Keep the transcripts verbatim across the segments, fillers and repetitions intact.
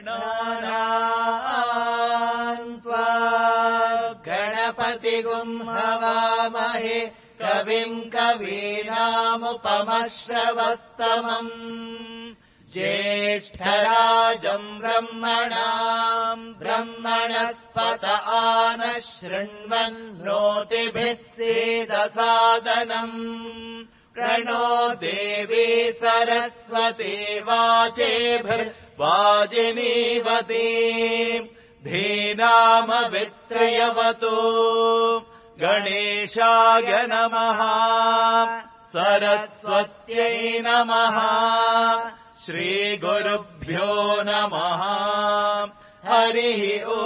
गणानान्त्वा गणपतिगुं हवामहे कविम् कवीनामुपमश्रवस्तमम् ज्येष्ठराजम् ब्रह्मणाम् ब्रह्मणस्पत आनः शृण्वन् नोतिभिः सीदसादनम् प्रणो देवी सरस्वती वाचेभिर्वाजिनीवती धीनामवित्रयवतु गणेशाय नमः सरस्वत्यै नमः श्रीगुरुभ्यो नमः हरिः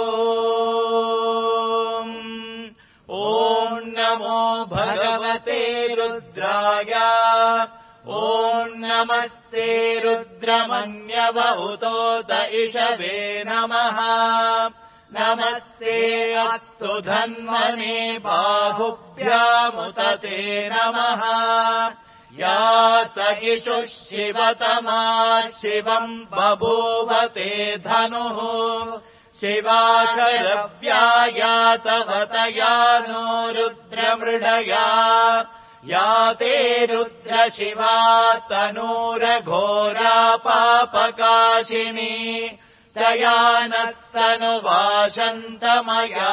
ओम् ॐ नमो भगवते रुद्राय ॐ नमस्ते रुद्रमन्यव उतोत इषवे नमः नमस्ते अस्तु धन्वने बाहुभ्यामुत ते नमः या तगिषुः शिवतमा शिवम् बभूवते धनुः शिवाशरव्या या तव तया नो रुद्रमृडया या ते रुद्रशिवा तनूरघोरा पापकाशिनी तया नस्तनुवाशन्तमया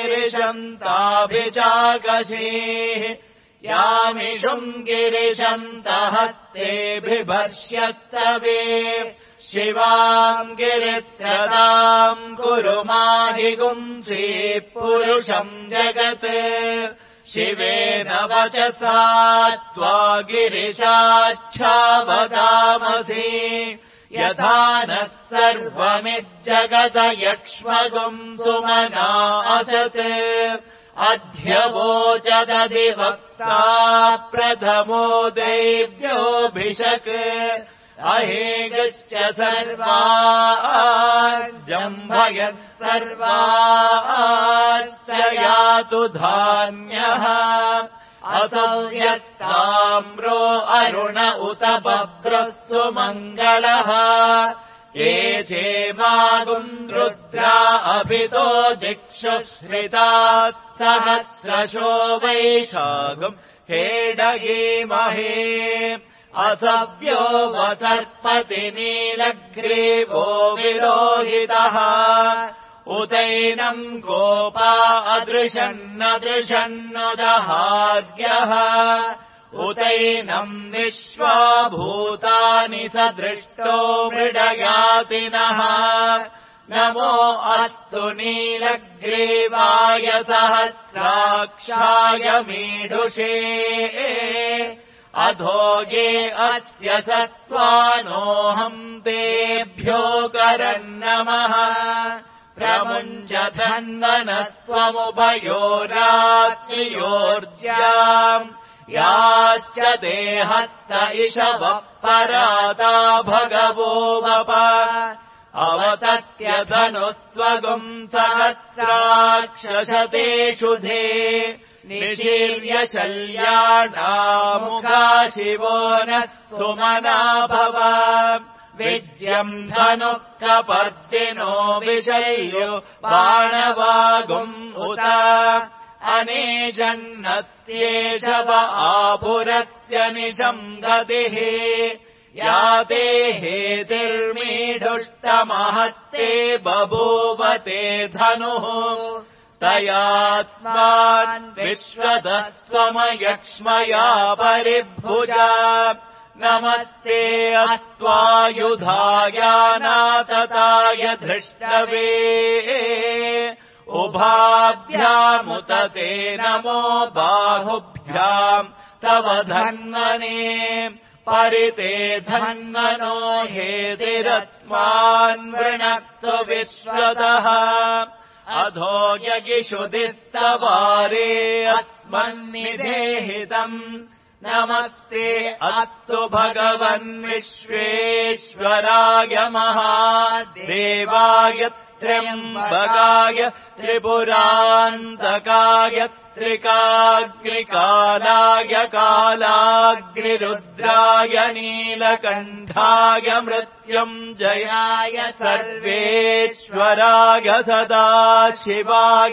गिरिशन्ताभिचाकशीः यामिषुम् गिरिशन्तहस्ते बिभर्ष्यस्तवे शिवाम् गिरित्रताम् कुरु माहिगुंसि पुरुषम् जगत् शिवेन वचसा त्वा गिरिशाच्छावदामसि यथा नः सर्वमिज्जगदयक्ष्मगुम् सुमना असत् अध्यवोचदधिवक्ता प्रथमो देव्योऽभिषक् अहेगश्च सर्वाजम्भयत् सर्वाश्च यातु धान्यः असौ यस्ताम्रो अरुण उत बभ्रः सुमङ्गलः ये चेमागुम् रुद्रा अभितो दिक्षु श्रितात् सहस्रशो वैशागुम् हेडयेमहे असव्यो वसर्पति नीलग्रीवो विलोहितः उदैनम् गोपा अदृशन्नदृशन्नुदहार्यः उदैनम् विश्वा भूतानि स दृष्टो मृडयातिनः नमो अस्तु नीलग्रीवाय सहस्राक्षाय मीढुषे अधो ये अस्य सत्त्वानोऽहम् तेभ्यो करन्नमः प्रमुञ्चधन्वनत्वमुभयोरात्रियोर्ज्याम् याश्च देहस्त इषवः पराता भगवो वप अवतत्यधनुस्त्वगुम् सहस्राक्षशतेषु धे निशीर्य शल्याणामुखा शिवो नः सुमना भव विज्यम् धनुः कपर्दिनो विशल्यो बाणवागुम् उत अनेशन्नस्येषव आपुरस्य निशम् गतिः या ते हेतिर्मीढुष्टमहत्ते बभूवते धनुः तयास्मान् विश्वदस्त्वमयक्ष्मया परिभुजा नमस्ते अस्त्वायुधायानातताय धृष्टवे उभाभ्यामुत ते नमो बाहुभ्याम् तव धन्वने परिते धन्वनो हेतिरस्मान् वृणक्तु विश्वतः अधो यगिषुदिस्तवारे अस्मन्निदेहितम् नमस्ते अस्तु भगवन् विश्वेश्वराय महादेवाय त्र्यम्बकाय त्रिपुरान्तकाय त्रिकाग्निकालाय कालाग्निरुद्राय नीलकण्ठाय मृत्युञ्जयाय सर्वेश्वराय सदाशिवाय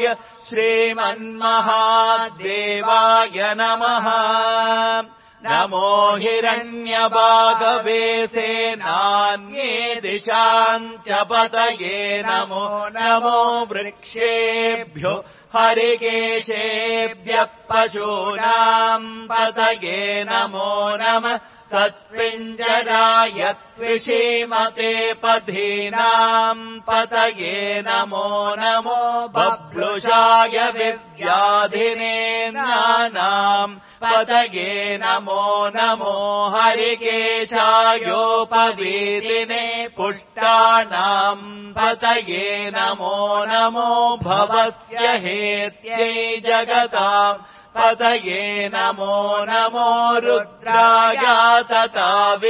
श्रीमन्महादेवाय नमः। नमो हिरण्यभागवे सेनान्ये दिशाम् च पतये नमो नमो वृक्षेभ्यो हरिकेशेभ्यः पशूनाम् पतये नमो नमः। तस्मिञ्जराय त्विषीमते पथीनाम् पतये नमो नमो बभ्रुषाय विव्याधिनेन्द्राणाम् पतये नमो नमो हरिकेशायोपवीतिने पुष्टानाम् पतये नमो नमो भवस्य हेत्यै जगताम् पतये नमो नमो रुद्राय तथा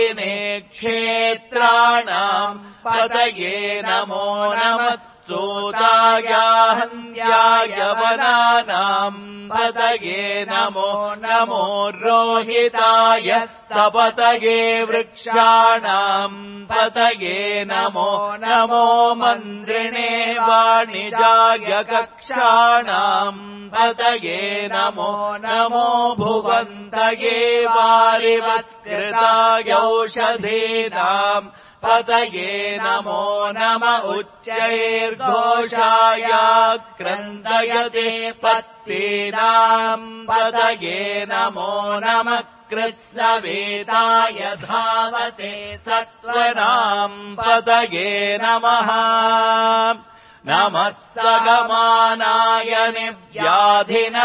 विनेक्षेत्राणाम् पतये नमो नमः। सूताय हन्त्याय वनानाम् पतये नमो नमो रोहिताय सपतये वृक्षाणाम् पतये नमो नमो मन्त्रिणे वाणिजाय कक्षाणाम् पतये नमो नमो भुवन्तये वारिवत्कृताय औषधीनाम् पतये नमो नम उच्चैर्घोषाय क्रन्दयते पत्तीनाम् पतये नमो नमः। कृत्स्नवेताय धावते सत्त्वनाम् पतये नमः। नमः सगमानाय निव्याधिन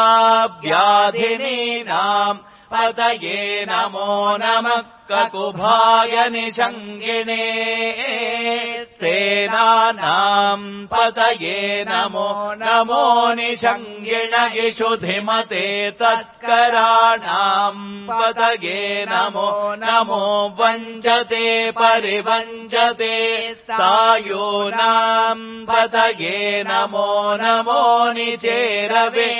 आव्याधिनीनाम् पतये नमो नमः। ककुभाय निषङ्गिणे सेनानाम् पतये नमो नमो निषङ्गिण इषुधिमते तस्कराणाम् पतये नमो नमो वञ्जते परिवञ्जते सायूनाम् पतये नमो नमो निचेरवे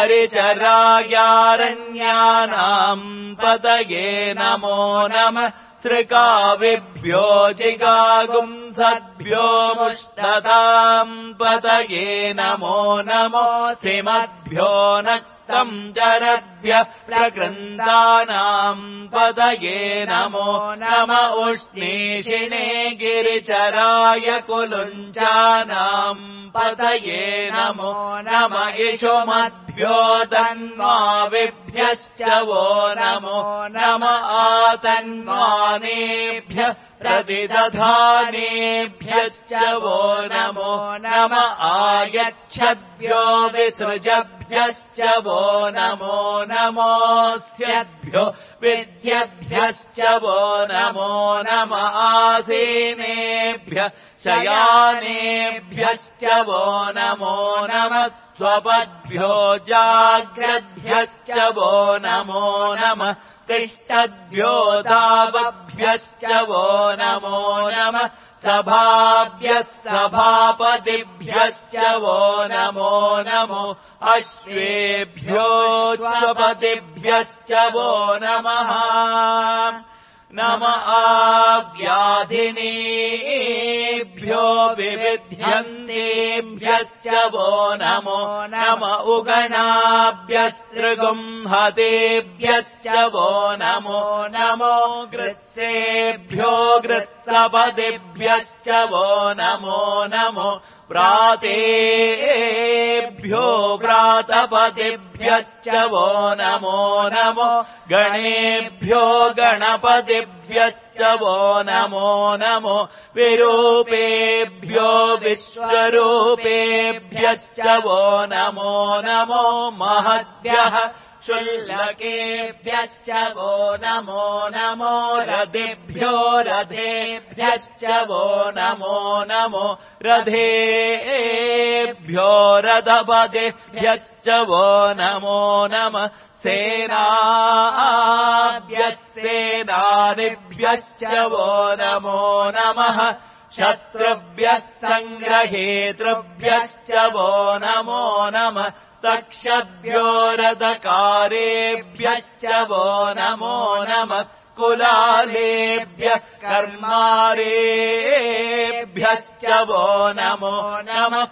परिचरायारण्यानाम् पतये नमो नमः। सृकाविभ्यो जिगागुंसद्भ्यो मुष्टताम् पतये नमो नमो श्रीमद्भ्यो नक्तम् जरद्भ्यः प्रकृन्दानाम् पतये नमो नम उष्णीषिणे गिरिचराय कुलुञ्चानाम् पतये नमो नम इषुमद्भ्यो तन्माविभ्यश्च वो नमो नम आतन्मानेभ्यः प्रतिदधानेभ्यश्च वो नमो नम आयच्छद्भ्यो विसृजभ्यश्च वो नमो नमोऽस्यद्भ्यो विद्यभ्यश्च वो नमो नम आसीनेभ्यः शयानेभ्यश्च वो नमो नमः। स्वपद्भ्यो जाग्रद्भ्यश्च वो नमो नमः। तिष्ठद्भ्यो दावभ्यश्च वो नमो नमः। सभाभ्यः सभापतिभ्यश्च वो नमो नमो अश्वेभ्यो स्वपतिभ्यश्च वो नमः। नम आव्याधिनीभ्यो विविध्यन्तेभ्यश्च वो नमो नम उगणाभ्यस्त्रिगुंहतेभ्यश्च वो नमो नमो गृत्सेभ्यो गृत्सपतिभ्यश्च वो नमो नमो प्रातेभ्यो प्रातपतिभ्यश्च वो नमो नमो गणेभ्यो गणपतिभ्यश्च वो नमो नमो विरूपेभ्यो विश्वरूपेभ्यश्च वो नमो नमो महद्भ्यः शुल्लकेभ्यश्च वो नमो नमो रथेभ्यो रथेभ्यश्च वो नमो नमो रथेभ्यो रथपतिभ्यश्च वो नमो नमः। सेनाभ्यः सेनानिभ्यश्च वो नमो नमः। शत्रुभ्यः सङ्ग्रहेतृभ्यश्च वो नमो नमः सक्षभ्यो रथकारेभ्यश्च वो नमो नमः कुलालेभ्यः कर्मारेभ्यश्च वो नमो नमः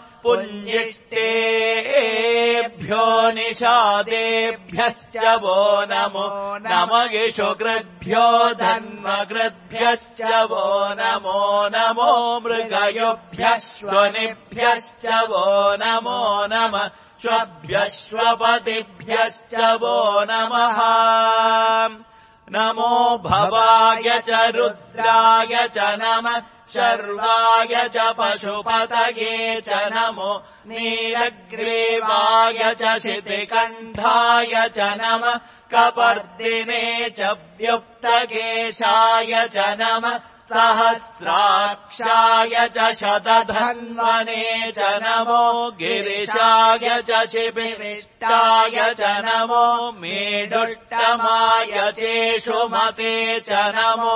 पुञ्जिष्टेभ्यो निषादेभ्यश्च वो नमो नमः शुकृद्भ्यो धन्वकृद्भ्यश्च वो नमो नमो मृगयोभ्यः श्वनिभ्यश्च वो नमो नमः श्वभ्यश्वपतिभ्यश्च वो नमः नमो भवाय च रुद्राय च नमः शर्वाय च पशुपतये च नमो नीलग्रीवाय च शितिकण्ठाय च नमः कपर्दिने च व्युक्तकेशाय च नमः सहस्राक्षाय च शतधन्वने च नमो गिरिशाय च शिबिविष्टाय च नमो मेडुष्टमाय चेषुमते च नमो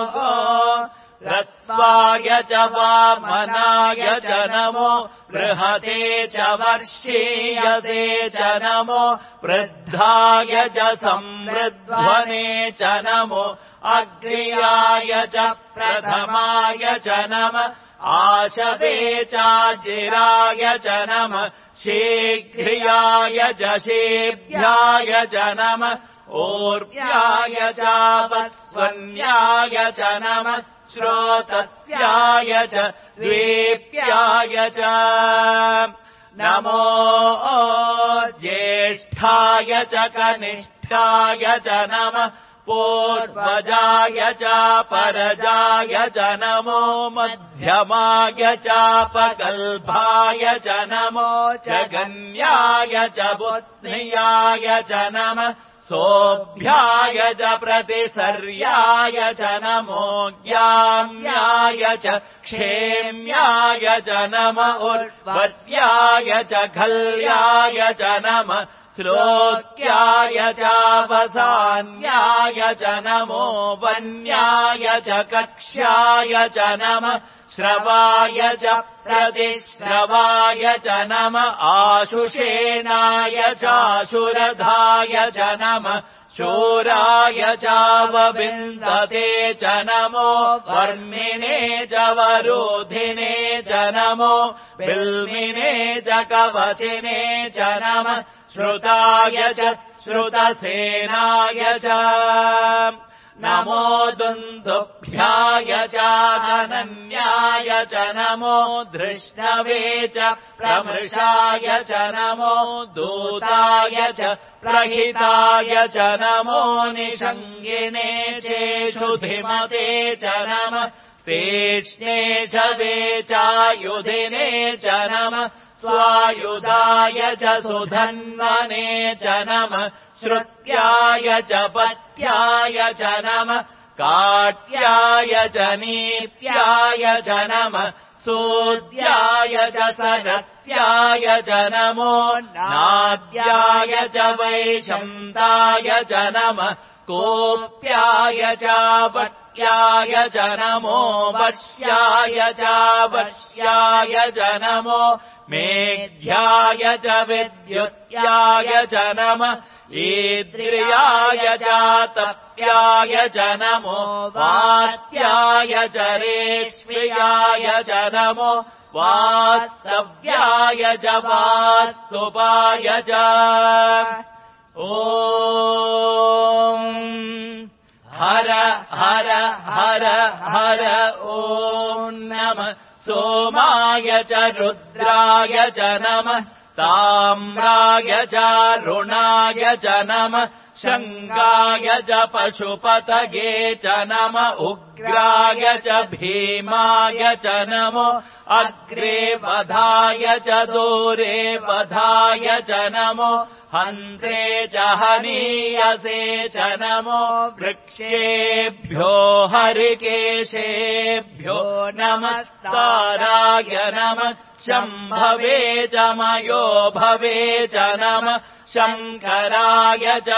रस्वाय च वामनाय च नमो बृहते च वर्षीयसे च नमो वृद्धाय च संवृध्वने च नमो अग्र्याय च प्रथमाय च नमः आशवे चाजिराय च नमः शीघ्र्याय च शेभ्याय च नमः ऊर्व्याय चापस्वन्याय च नमः श्रोतस्याय च द्वीप्याय च नमो ज्येष्ठाय च कनिष्ठाय च नमः पूर्वजाय च परजाय च नमो मध्यमाय चापगल्भाय च नमो जगन्याय च बुद्ध्याय च नमः सोऽभ्याय च प्रतिसर्याय च नमो ज्ञाम्याय च क्षेम्याय च नम उर्वर्याय च खल्याय च नमः श्लोक्याय चावसान्याय च नमो वन्याय च कक्ष्याय च नमः श्रवाय च प्रतिश्रवाय च नमः आशुषेणाय चाशुरधाय च नमः शूराय चावविन्दते च नमो वर्मिणे च वरोधिने च नमो बिल्मिने च कवचिने च नमः श्रुताय च श्रुतसेनाय च नमो दुन्दुभ्याय चानन्याय च नमो धृष्णवे च प्रमृषाय च नमो दूताय च प्रहिताय च नमो निषङ्गिने चेषुधिमते च नमः शेष्णेशवे चायुधिने च नमः स्वायुधाय च सुधन्वने च नमः श्रुत्याय च पत्याय च नमः काट्याय च नीप्याय च नमः सूद्याय च सरस्याय च नमो नाद्याय च वैशन्ताय च नमः कोप्याय च पट्याय च नमो वर्ष्याय च वर्ष्याय च नमो मेघ्याय च विद्युत्याय च नमः ईद्रियाय च तप्याय च नमो वात्याय च रेष्म्याय च नमो वास्तव्याय च वास्तुपाय च ॐ हर हर हर हर ॐ नमः सोमाय च रुद्राय च नमः ताम्राय च रुणाय च नमः शङ्गाय च पशुपतये च नमः उग्राय च भीमाय च नमो अग्रे वधाय च दूरे वधाय च नमो हन्ते च हनीयसे च नमो वृक्षेभ्यो हरिकेशेभ्यो नमस्ताराय नमः शम्भवे च मयो भवे च नमः शङ्कराय च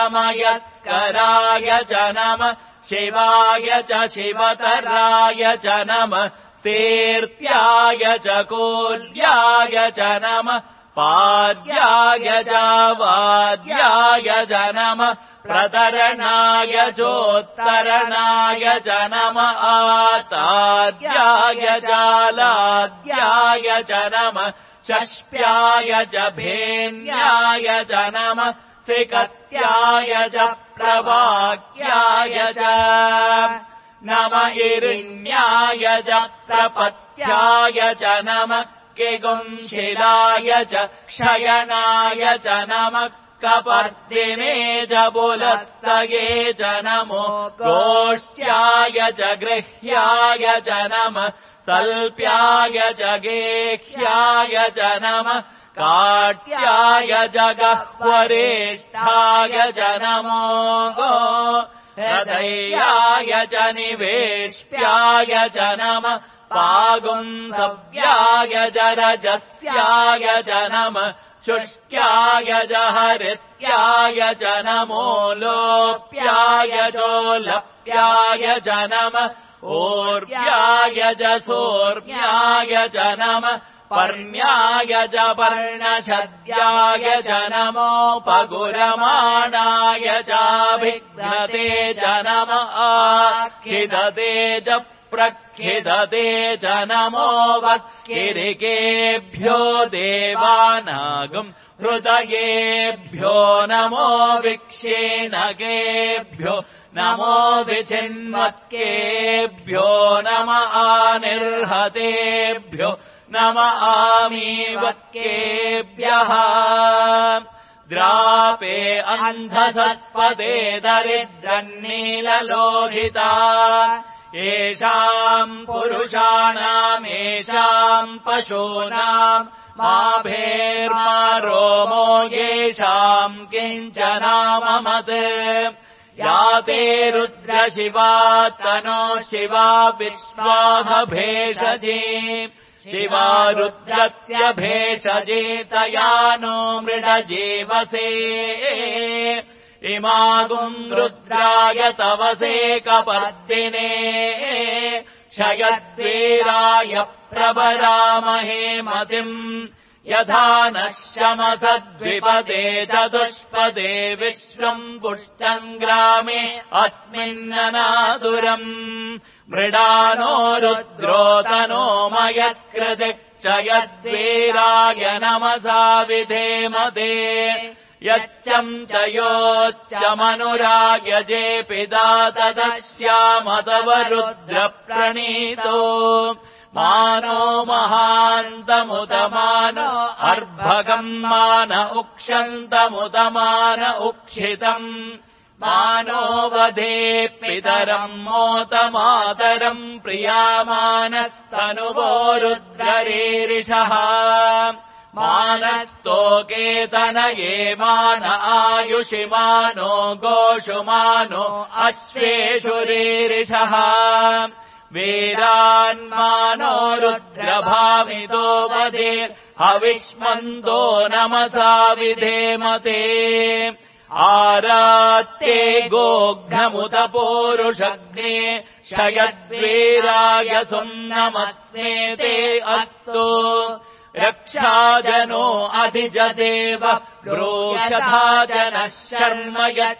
मयस्कराय च नमः शिवाय च शिवतराय च नमः सेर्त्याय च कोल्याय च नमः पाद्याय च वाद्याय च नमः प्रतरणाय चोत्तरणाय च नमः आताद्याय चालाद्याय च नमः षष्प्याय च भेन्याय च नमः सिकत्याय च प्रवाक्याय च नम इरिण्याय च प्रपत्याय च नमः किगुंशिलाय च क्षयनाय च नमः कपर्दिने च बुलस्तये च नमो गोष्ट्याय च गृह्याय च नमः सल्प्याय च गेह्याय च नमः काट्याय च गह्वरेष्ठाय च नमो गो हृदयाय च निवेश्याय च नमः पागुंसव्याय च रजस्याय च नमः शुष्क्याय च हरित्याय च नमो लोप्याय चोलप्याय च नमः ऊर्व्याय च सोर्व्याय च नमः पर्ण्याय च पर्णशद्याय च नमोपगुरमाणाय चाभिघ्नते च नमः आखिदते च प्रखिदते च नमो वक्किरिकेभ्यो देवानागम् हृदयेभ्यो नमो विक्षेणकेभ्यो नमो विचिन्वत्केभ्यो नम आनिर्हतेभ्यो नम आमीवत्केभ्यः द्रापे अन्धसस्पदे दरिद्रन्नीललोहिता येषाम् पुरुषाणाम् येषाम् पशूनाम् माभेर्मा रोमो येषाम् किञ्चनाममत् या ते रुद्रशिवा तनो शिवा विश्वाभेषजे शिवा रुद्रस्य भेषजे तया नो मृडजीवसे इमागुम् रुद्राय तवसे कपर्दिने क्षयद्वीराय प्रबलामहे मतिम् यथा नः शमसद्विपदे चतुष्पदे विश्वम् पुष्टम् ग्रामे अस्मिन्ननादुरम् मृडानो रुद्रोतनो मयस्कृति क्षयद्वीराय नमसा विधेमते यच्चम् च योश्च मनुरायजे पिता तदश्यामतव रुद्रप्रणीतो मानो महान्तमुदमानो अर्भगम् मान उक्षन्तमुदमान उक्षितम् मानो वधे पितरम् मोतमातरम् प्रियामानस्तनुवो रुद्ररीरिषः मानस्तोकेतनये मान आयुषि मानो गोषु मानो अश्वेषु रीरिषः वीरान्मानो रुद्रभामितो वधे हविष्मन्तो नमसा विधेमते आरात्ते गोघ्नमुत पूरुषग्ने क्षयद्वीराय सुन्नमस्मे ते अस्तु रक्षाजनो अधिजदेव ग्रोषथा जनः शर्म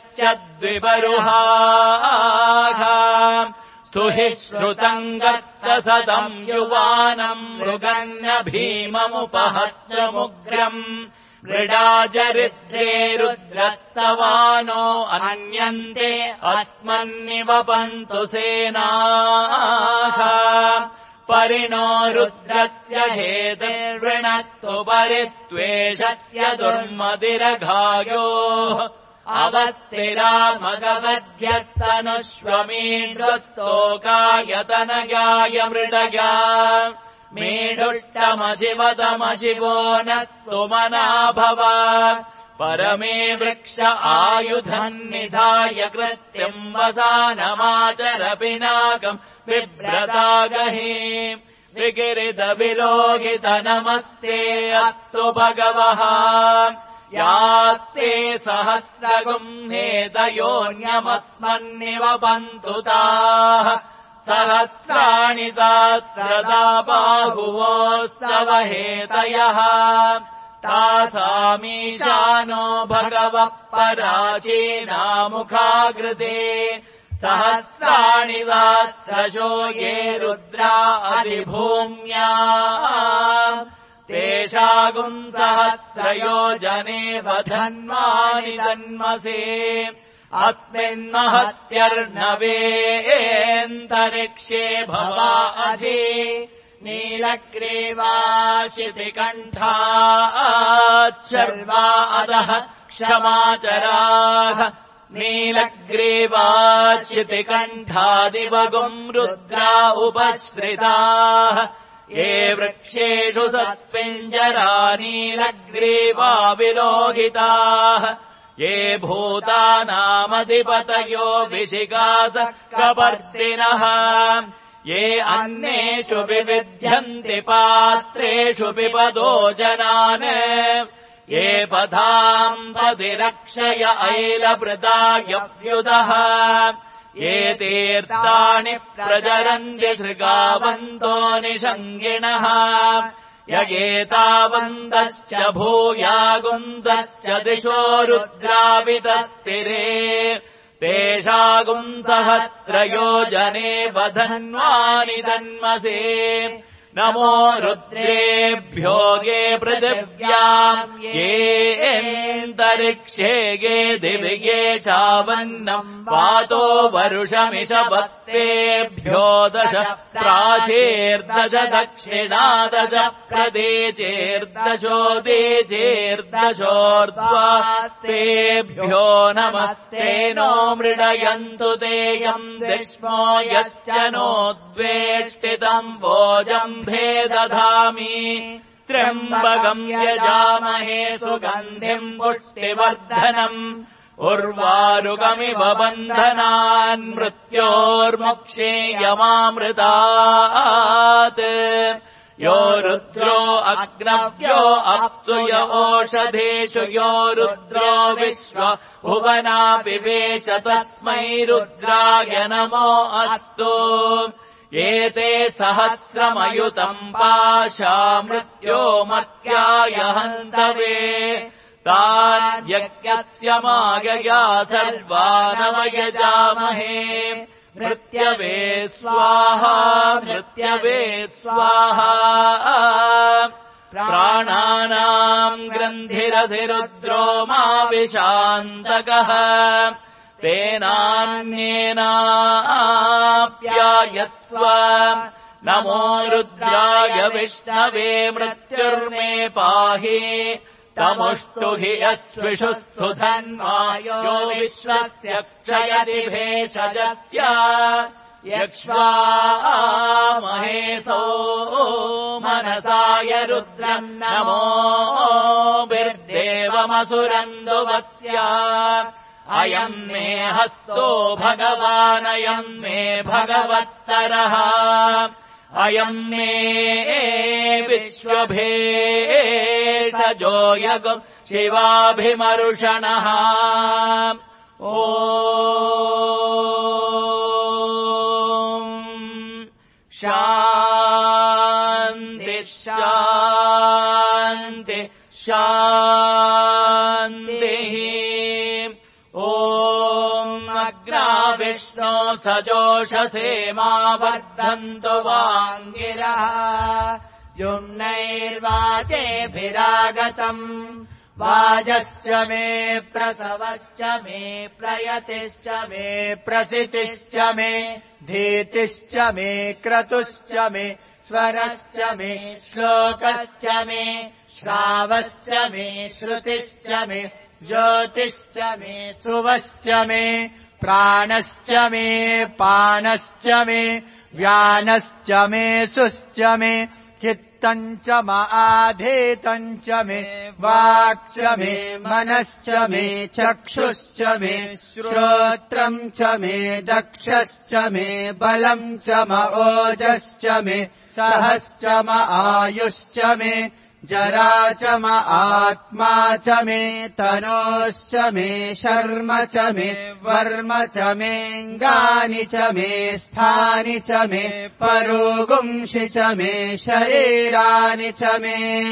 यच्चद्विबरुहाः स्तुहि श्रुतम् गत्तसतम् युवानम् मृगन्न भीममुपहत्रमुग्रम् मृडाचरिद्रे रुद्रस्तवानो अन्यन्ते अस्मन्निवपन्तु सेनाः परिणो रुद्रस्य हेतिर्वृणत्तु परित्वेषस्य दुर्मतिरघायोः अवस्थिरामगवध्यस्तनुष्वमीडुस्तोकायतनगाय मृडया मीडुष्टमशिवतमशिवो नः सुमना भव परमे वृक्ष आयुधम् निधाय कृत्यम् वसानमाचर पिनाकम् बिभ्रतागहि विकिरितविलोकित नमस्ते अस्तु भगवः यास्ते सहस्रगुम् हेतयोऽन्यमस्मन्निवपन्तु ताः सहस्राणि सहस्रदा बाहुवोस्तव हेतयः तासामीशानो भगवः पराचीनामुखाकृते सहस्राणि सहस्रशो ये रुद्रा अधिभूम्या तेषागुम् सहस्रयोजने वधन्वानि जन्मसे अस्मिन्महत्यर्णवेऽन्तरिक्षे भवा अधि नीलग्रीवाशितिकण्ठाच्छर्वा अधः क्षमाचराः नीलग्रीवाशितिकण्ठादिवगुम् रुद्रा उपश्रिताः ये वृक्षेषु सत्पिञ्जरा नीलग्रीवा विलोहिताः ये भूतानामधिपतयो विशिखासः कपर्दिनः ये अन्नेषु विविध्यन्ति पात्रेषु पिबतो जनान् ये पथाम् पतिरक्षय ऐलभृतायव्युदः ये तीर्थानि प्रचरन्ति शृगावन्तो निषङ्गिणः य एतावन्तश्च भूयागुंसश्च दिशो रुद्रावितस्तिरे तेषागुम् सहस्रयोजने वधन्वानि जन्मसे नमो रुद्रेभ्यो ये पृथिव्याम् येऽन्तरिक्षे ये दिवि ये शावन्नम् वातो वरुषमिषवस्तेभ्यो दश प्राचीर्दश दक्षिणादश प्रदेचेर्दशो देचेर्दशोर्ध्वास्तेभ्यो नमस्ते नो मृडयन्तु तेयम् दिष्मो यश्च नो द्वेष्टितम् भोजम् भेदधामि त्र्यम्बकम् यजामहे सुगन्धिम् पुष्टिवर्धनम् उर्वारुकमिव बन्धनान् मृत्योर्मुक्षेयमामृतात् यो रुद्रो अग्नव्यो अप्सु य ओषधेषु यो रुद्रो विश्व भुवना विवेश तस्मै रुद्राय नमो अस्तु एते सहस्रमयुतम् पाशा मृत्यो मर्त्याय हन्तवे तान् यज्ञस्य मायया सर्वानवयजामहे मृत्यवे स्वाहा मृत्यवे स्वाहा प्राणानाम् ग्रन्थिरधिरुद्रो मा विशान्तकः तेनान्येनाप्यायस्व नमो रुद्राय विष्णवे मृत्युर्मे पाहि तमुष्टु हि यस्विषुः सुधन्वायो विश्वस्य क्षयति भेषजस्य यक्ष्वामहेसो मनसाय रुद्रम् नमो बिर्देवमसुरन्दुवस्य अयम् मे हस्तो भगवानयम् मे भगवत्तरः अयम् मे विश्वभेषजो यगुम् शिवाभिमर्षणः ॐ शान्ति शान्ति शान्तिः विष्णो सजोषसे मा वर्धन्तु वाङ्गिरः युम्नैर्वाचेभिरागतम् वाजश्च मे प्रसवश्च मे प्रयतिश्च मे प्रसितिश्च मे धीतिश्च मे क्रतुश्च मे स्वरश्च मे श्लोकश्च मे श्रावश्च मे श्रुतिश्च मे ज्योतिश्च मे सुवश्च मे प्राणश्च मे पानश्च मे व्यानश्च मे सुश्च मे चित्तम् च माधेतम् च मे वाक् च मे मनश्च मे चक्षुश्च मे श्रोत्रम् च मे दक्षश्च मे बलम् च म ओजश्च मे सहश्च म आयुश्च मे जरा च म आत्मा च मे तनोश्च मे शर्म च मे वर्म च मेऽङ्गानि च मे स्थानि च मे परोगुंषि च मे शरीराणि च मे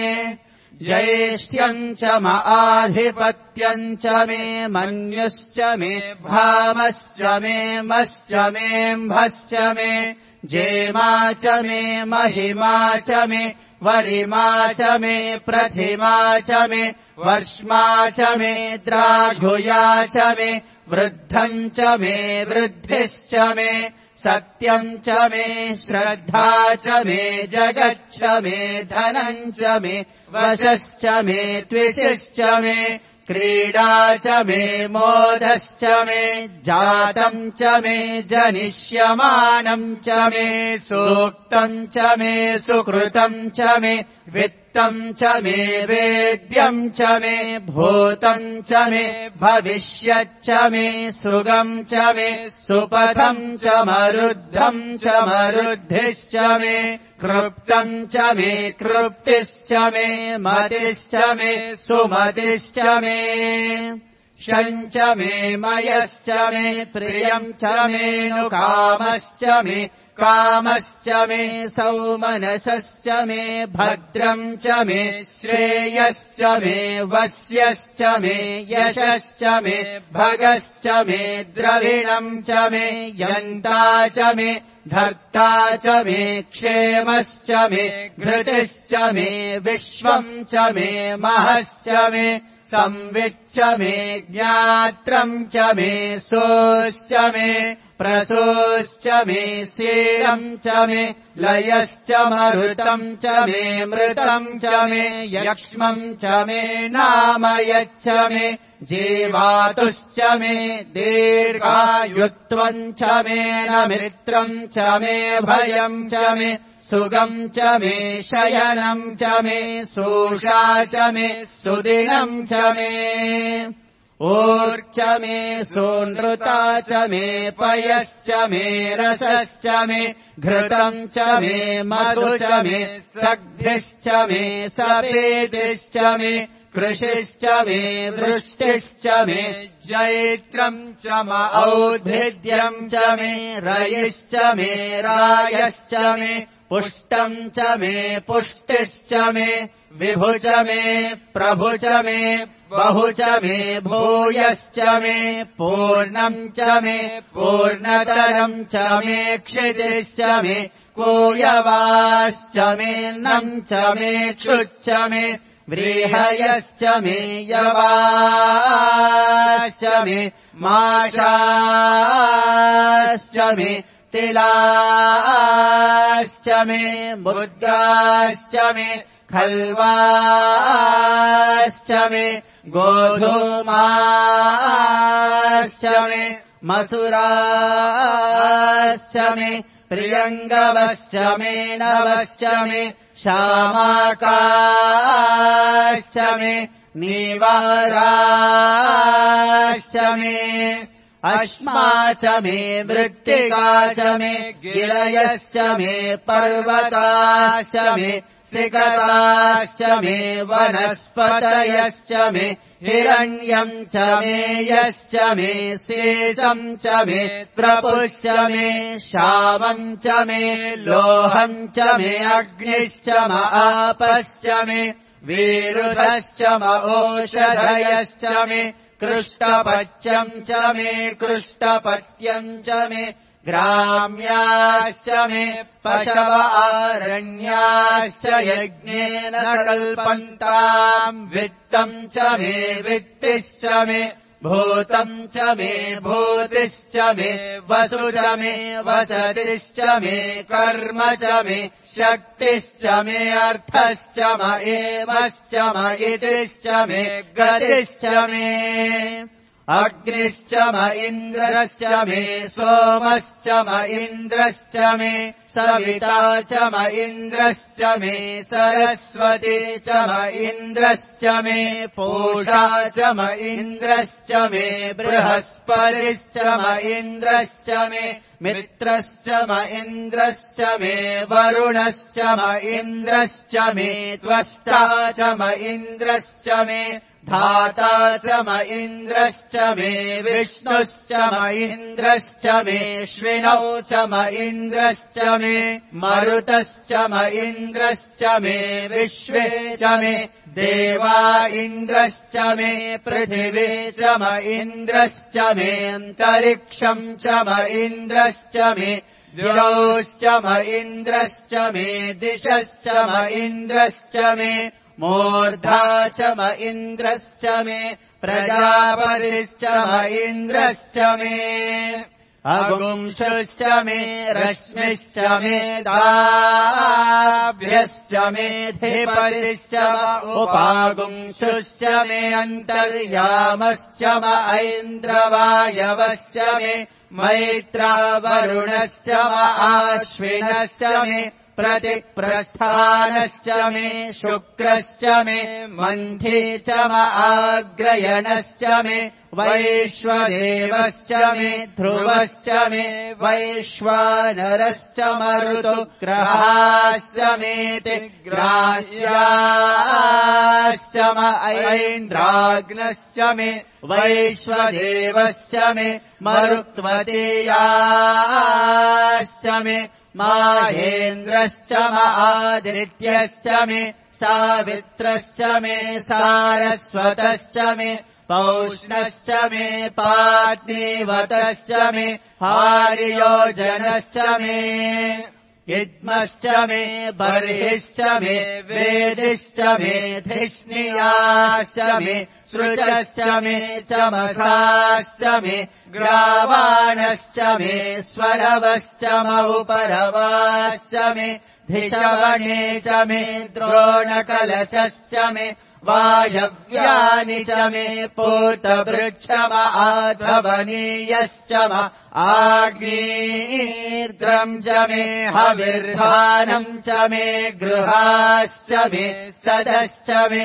ज्येष्ठ्यम् च म आधिपत्यम् च मे मन्युश्च मे भामश्च मे मश्च मेऽम्भश्च मे जेमा च मे महिमा च मे वरिमा च मे प्रथिमा च मे वर्ष्मा च मे द्राघुया च मे वृद्धम् च मे वृद्धिश्च मे सत्यम् च मे श्रद्धा च मे जगच्च मे धनम् च मे वशश्च मे त्विषिश्च मे क्रीडा च मे मोदश्च मे जातम् च मे जनिष्यमानम् च मे सूक्तम् च मे सुकृतम् च मे वित्तम् च मे वेद्यम् च मे भूतम् च मे भविष्यच्च मे सुगम् च मे सुपथम् च मरुद्धम् च मरुद्धिश्च मे कृप्तम् च मे कृप्तिश्च मे मतिश्च मे सुमतिश्च मे शम् च मे मयश्च मे प्रियम् च मे नुकामश्च मे कामश्च मे सौमनसश्च मे भद्रम् च मे श्रेयश्च मे वश्यश्च मे यशश्च मे भगश्च मे द्रविणम् च मे यन्ता च मे धर्ता च मे क्षेमश्च मे घृतिश्च मे विश्वम् च मे महश्च मे संविच्च मे ज्ञात्रम् च मे सोश्च मे प्रसोश्च मे शीलम् च मे लयश्च मरुतम् च मे मृतम् च मे यक्ष्मम् च मे नामयच्च मे जीवातुश्च मे दीर्घायुत्वम् च मे न मित्रम् च मे भयम् च मे सुगम् च मे शयनम् च मे सोषा च मे सुदिनम् च मे ऊर्च मे सोनृता च मे पयश्च मे रसश्च मे घृतम् च मे मधु च मे सग्धिश्च मे सपेतिश्च मे कृषिश्च मे वृष्टिश्च मे जैत्रम् च म औद्भिद्यम् च मे रयिश्च मे रायश्च मे पुष्टम् च मे पुष्टिश्च मे विभु च मे प्रभु च मे बहु च मे भूयश्च मे पूर्णम् च मे पूर्णतरम् च मे क्षितिश्च मे कूयवाश्च मे नम् च मे क्षुच्च मे व्रीहयश्च मे यवाश्च मे माशाश्च मे तिलाश्च मे मुद्गाश्च मे खल्वाश्च मे गोधूमाश्च मे मसुराश्च मे प्रियङ्गवश्च मे नवश्च मे श्यामाकाश्च मे नीवाराश्च मे अश्मा च मे मृत्तिका च मे गिरयश्च मे पर्वताश्च मे सिकताश्च मे वनस्पतयश्च मे हिरण्यम् च मे यश्च मे शेषम् च मे त्रपुश्च मे शामम् च मे लोहम् च मे अग्निश्च म आपश्च मे वीरुधश्च म ओषधयश्च मे कृष्टपच्यम् च मे कृष्टपत्यम् च मे ग्राम्याश्च मे पशव आरण्याश्च यज्ञेन कल्पन्ताम् वित्तम् च मे वित्तिश्च मे भूतम् च मे भूतिश्च मे वसु च मे वसतिश्च मे कर्म च मे शक्तिश्च मे अर्थश्च म एवश्च म इतिश्च मे गतिश्च मे अग्निश्च म इन्द्रश्च मे सोमश्च म इन्द्रश्च मे सविता च म इन्द्रश्च मे सरस्वती च म इन्द्रश्च मे पूषा च म इन्द्रश्च मे बृहस्पतिश्च म इन्द्रश्च मे मित्रश्च म इन्द्रश्च मे वरुणश्च म इन्द्रश्च मे त्वष्टा च म इन्द्रश्च मे धाता च म इन्द्रश्च मे विष्णुश्च म इन्द्रश्च मे श्विनौ च म इन्द्रश्च मे मरुतश्च म इन्द्रश्च मे विश्वे च मे देवा इन्द्रश्च मे पृथिवी च म इन्द्रश्च मे अन्तरिक्षम् च म इन्द्रश्च मे द्यौश्च म इन्द्रश्च मे दिशश्च म इन्द्रश्च मे मूर्धा च म इन्द्रश्च मे प्रजापतिश्च म इन्द्रश्च मे अगुंशुश्च मे रश्मिश्च मे दाभ्यश्च मे धिपतिश्च म उपागुंशुश्च मे अन्तर्यामश्च म ऐन्द्रवायवश्च मे मैत्रावरुणश्च म आश्विनश्च मे प्रतिप्रस्थानश्च मे शुक्रश्च मे मन्थी च म आग्रयणश्च मे वैश्वदेवश्च मे ध्रुवश्च मे वैश्वानरश्च मरुतुग्रहाश्च मेति ग्राह्याश्च म ऐन्द्राग्नश्च मे वैश्वदेवश्च मे मरुत्वतीयाश्च मे माहेन्द्रश्च म आदित्यश्च मे सावित्रश्च मे सारस्वतश्च मे पौष्णश्च मे पाद्नीवतश्च मे हारियोजनश्च मे इद्मश्च मे बर्हिश्च मे वेदिश्च मे धिष्णियाश्च मे सृजश्च मे चमसाश्च मे ग्रावाणश्च मे स्वरवश्च म उपरवाश्च मे धिषवणे च मे द्रोणकलशश्च मे वायव्यानि च मे पूतवृक्ष म आधवनीयश्च म आग्नेर्द्रम् च मे हविर्धानम् च मे गृहाश्च मे सदश्च मे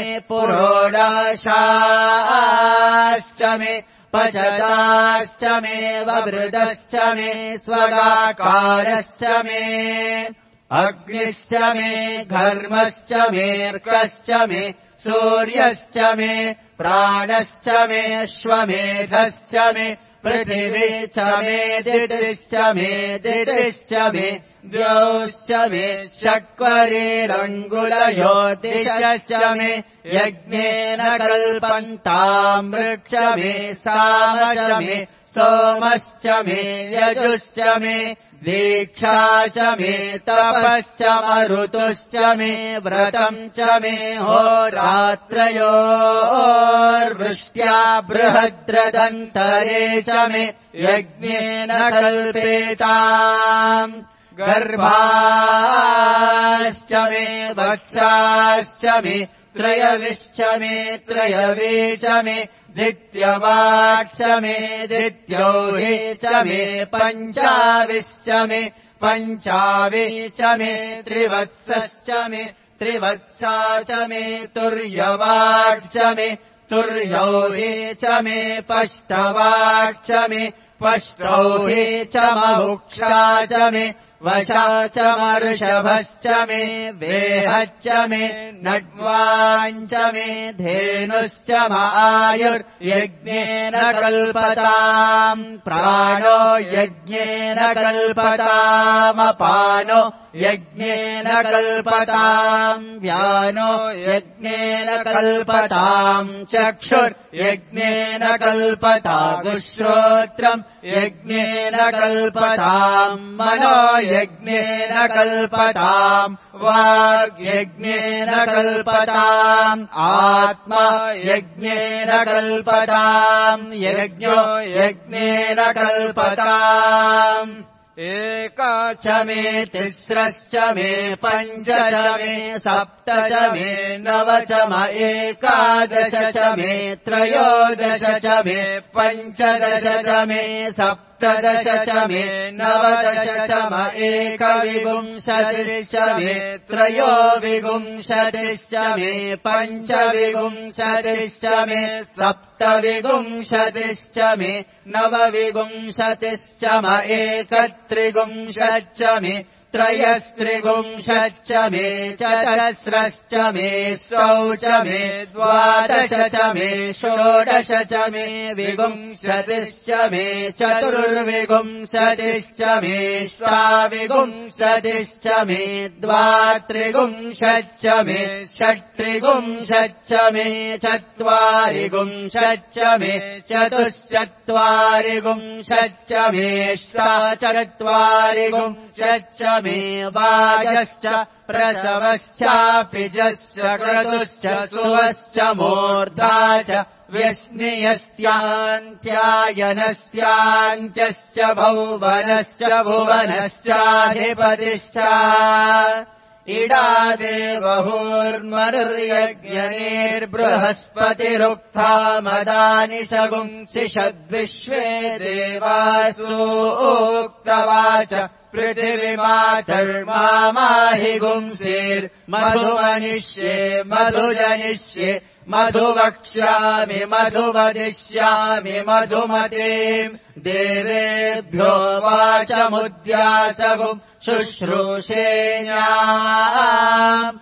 पुरोडाशाश्च मे पचताश्च मे ववृदश्च मे स्वगाकारश्च मे अग्निश्च मे घर्मश्च मेऽर्कश्च मे सूर्यश्च मे प्राणश्च मे अश्वमेधश्च मे पृथिवी च मे दितिश्च मे दितिश्च मे द्यौश्च मे शक्वरेरङ्गुलयो दिशश्च मे यज्ञेन कल्पन्ताम् वृक्ष मे साम च मे सोमश्च मे यजुश्च मे दीक्षा च मे तपश्च मरुतुश्च मे व्रतम् च मे होरात्रयोर्वृष्ट्या बृहद्रदन्तरे च मे यज्ञेन कल्पेताम् गर्भाश्च मे वत्साश्च मे त्रयविश्च मे त्रयवे च मे दित्यवाक्ष मे दित्यौहे च मे पञ्चाविश्च मे पञ्चावे च मे त्रिवत्सश्च मे त्रिवत्सा च मे तुर्यवाक्ष मे तुर्यौहे च मे पष्टवाक्ष मे पष्टौहे च महुक्षा च मे वशा च मर्षभश्च मे वेहच्च मे नड्वाञ्च मे धेनुश्च म आयुर्यज्ञेन कल्पताम् प्राणो यज्ञेन कल्पतामपानो यज्ञेन कल्पताम् व्यानो यज्ञेन कल्पताम् चक्षुर्यज्ञेन कल्पतागुश्रोत्रम् यज्ञेन कल्पताम् मनो यज्ञेन कल्पताम् वाग्यज्ञेन कल्पताम् आत्मा यज्ञेन कल्पताम् यज्ञो यज्ञेन कल्पताम् एका च मे तिस्रश्च मे पञ्च च मे सप्त च मे नव च म एकादश च मे त्रयोदश च मे पञ्चदश च मे सप्तदश च मे नवदश च म एकविंशतिश्च मे त्रयोविंशतिश्च मे पञ्चविंशतिश्च मे सप्तविंशतिश्च मे नवविंशतिश्च म एकत्रिंशच्च मे त्रयस्त्रिंशच्च मे चतस्रश्च मे षोडश च मे द्वादश च मे षोडश च मे विंशतिश्च मे चतुर्विंशतिश्च मे षट्विंशतिश्च मे द्वात्रिंशच्च मे षट्त्रिंशच्च मे चत्वारिंशच्च मे चतुश्चत्वारिंशच्च मे षट्चत्वारिंशच्च मे वाजश्च प्रसवश्चापिजश्च क्रतुश्च सुवश्च मूर्धा च व्यस्नियस्यान्त्यायनस्यान्त्यश्च भौवनश्च भुवनश्चाधिपतिश्च इडादेवहुर्मनुर्यज्ञनेर्बृहस्पतिरुक्था मदानि सगुंसिषद्विश्वे देवासूक्तवाच पृथिवीमातर्माहि गुंसेर्मधुमनिष्ये मधुजनिष्ये मधुवक्ष्यामि मधुवदिष्यामि मधुमतीम् देवेभ्यो वाचमुद्यासगुम् शुश्रूषेण्याम्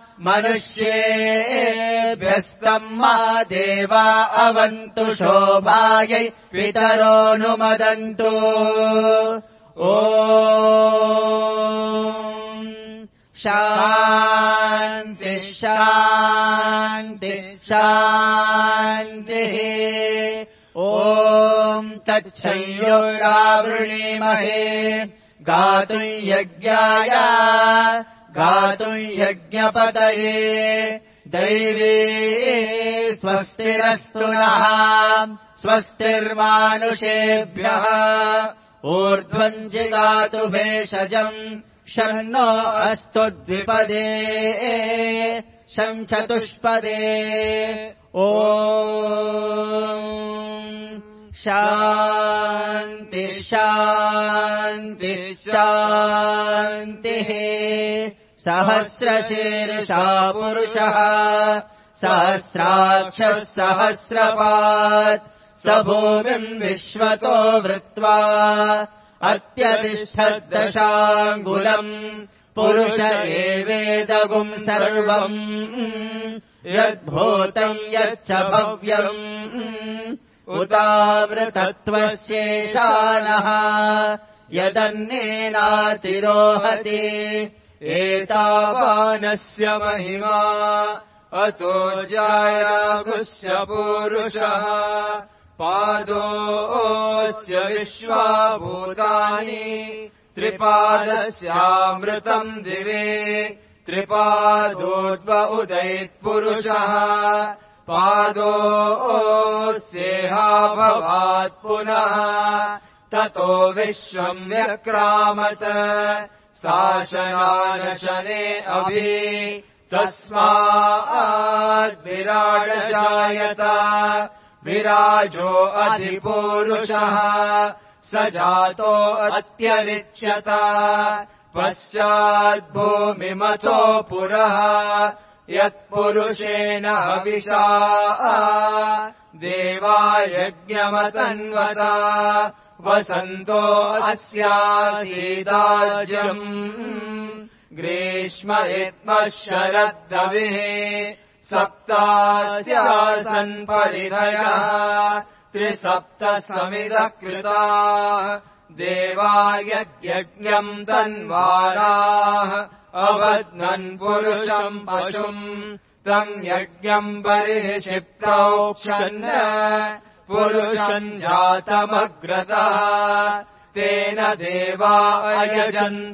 मनुष्येभ्यस्तम् मा देवा अवन्तु शोभायै पितरोऽनुमदन्तु ॐ शान्ति शान्ति शान्तिः ॐ तच्छयोरावृणीमहे गातुं यज्ञाय गातुं यज्ञपतये दैवी स्वस्तिरस्तु नः स्वस्तिर्मानुषेभ्यः ऊर्ध्वम् जिगातु भेषजम् शन्नो अस्तु द्विपदे शं चतुष्पदे ॐ शान्ति शान्ति शान्तिः सहस्रशीर्षा पुरुषः सहस्राक्षः सहस्रपात् स भूमिम् विश्वतो वृत्वा अत्यतिष्ठद्दशाङ्गुलम् पुरुष एवेदगुम् सर्वम् यद्भूतम् यच्च भव्यम् उतामृतत्वस्येषानः यदन्नेनातिरोहति एतावानस्य महिमा अतो जायागुस्य पुरुषः पादोऽस्य विश्वाभूतानि त्रिपादस्यामृतम् दिवे त्रिपादोद्व उदैत्पुरुषः पादोऽस्येहाभवात् पुनः ततो विश्वम् व्यक्रामत शासनानशने अभि तस्माद्विराड जायत विराजो अधिपूरुषः स जातो अत्यरिच्यत पश्चाद्भूमिमतो पुरः यत्पुरुषेण हविषा देवा यज्ञमतन्वत वसन्तो अस्यासीदाज्यम् ग्रीष्म इत्मः शरद्दविः सप्तास्यासन् परिधयः त्रिसप्त समिदः कृताः देवा यज्ञम् तन्वाराः अवध्नन् पुरुषम् पशुम् तम् यज्ञम् बर्हिषि प्रोक्षन् पुरुषम् जातमग्रतः तेन देवा अयजन्त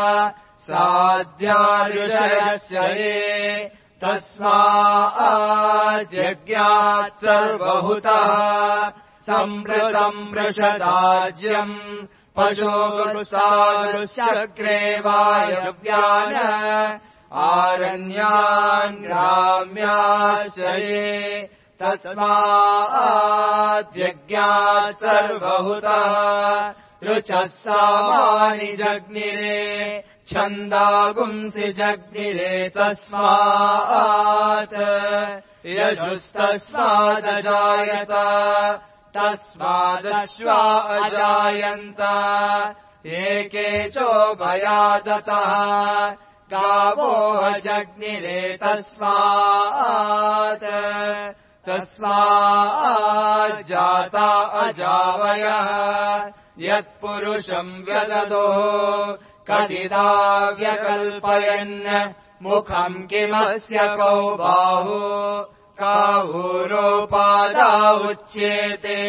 साध्याऋषयस्य ये तस्माद्यज्ञात् सर्वहुतः सम्प्रतम् वृषदाज्यम् पशुगुरुसागुश्चक्रे वायव्यान् आरण्यान् ग्राम्याश्रये तस्माद्यज्ञात् सर्वहुतः रुचः सामानि जग्निरे छन्दागुंसि जग्निरे तस्मात् यजुस्तस्मादजायत तस्मादश्वा अजायन्त एके चोभयादतः गावो जग्निरे तस्मात् तस्माज्जाता अजावयः यत्पुरुषम् व्यददो कदिदा व्यकल्पयन् मुखम् किमस्य कौ बाहु काहुरोपादा उच्येते